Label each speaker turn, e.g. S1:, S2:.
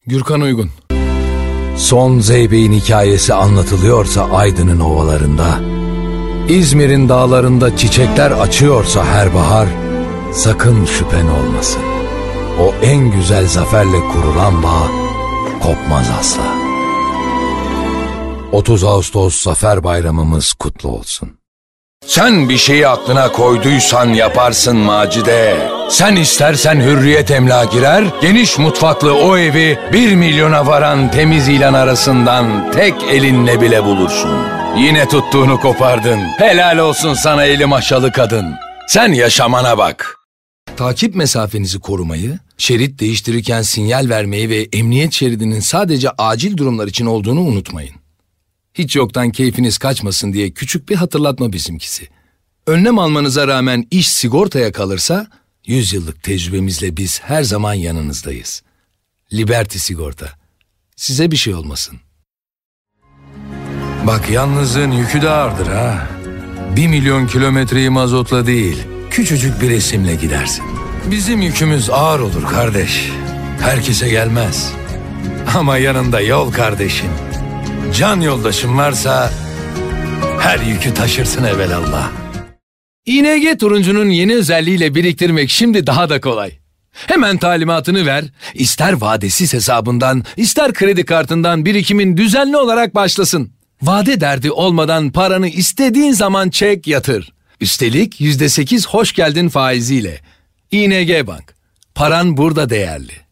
S1: Gürkan Uygun.
S2: Son Zeybek'in hikayesi anlatılıyorsa Aydın'ın ovalarında, İzmir'in dağlarında çiçekler açıyorsa her bahar, sakın şüphen olmasın. O en güzel zaferle kurulan bağ kopmaz asla. 30 Ağustos Zafer Bayramımız kutlu olsun.
S3: Sen bir şeyi aklına koyduysan yaparsın Macide. Sen istersen Hürriyet emlak girer, geniş mutfaklı o evi 1 milyona varan temiz ilan arasından tek elinle bile bulursun. Yine tuttuğunu kopardın. Helal olsun sana eli maşalı kadın. Sen yaşamana bak.
S1: Takip mesafenizi korumayı, şerit değiştirirken sinyal vermeyi ve emniyet şeridinin sadece acil durumlar için olduğunu unutmayın. Hiç yoktan keyfiniz kaçmasın diye küçük bir hatırlatma bizimkisi. Önlem almanıza rağmen iş sigortaya kalırsa, 100 yıllık tecrübemizle biz her zaman yanınızdayız. Liberty Sigorta. Size bir şey olmasın.
S2: Bak, yalnızlığın yükü de ağırdır ha. 1 milyon kilometreyi mazotla değil, küçücük bir resimle gidersin. Bizim yükümüz ağır olur kardeş. Herkese gelmez. Ama yanında yol kardeşin, can yoldaşın varsa her yükü taşırsın evelallah.
S1: ING Turuncu'nun yeni özelliğiyle biriktirmek şimdi daha da kolay. Hemen talimatını ver, ister vadesiz hesabından, ister kredi kartından birikimin düzenli olarak başlasın. Vade derdi olmadan paranı istediğin zaman çek, yatır. Üstelik %8 hoş geldin faiziyle. ING Bank. Paran burada değerli.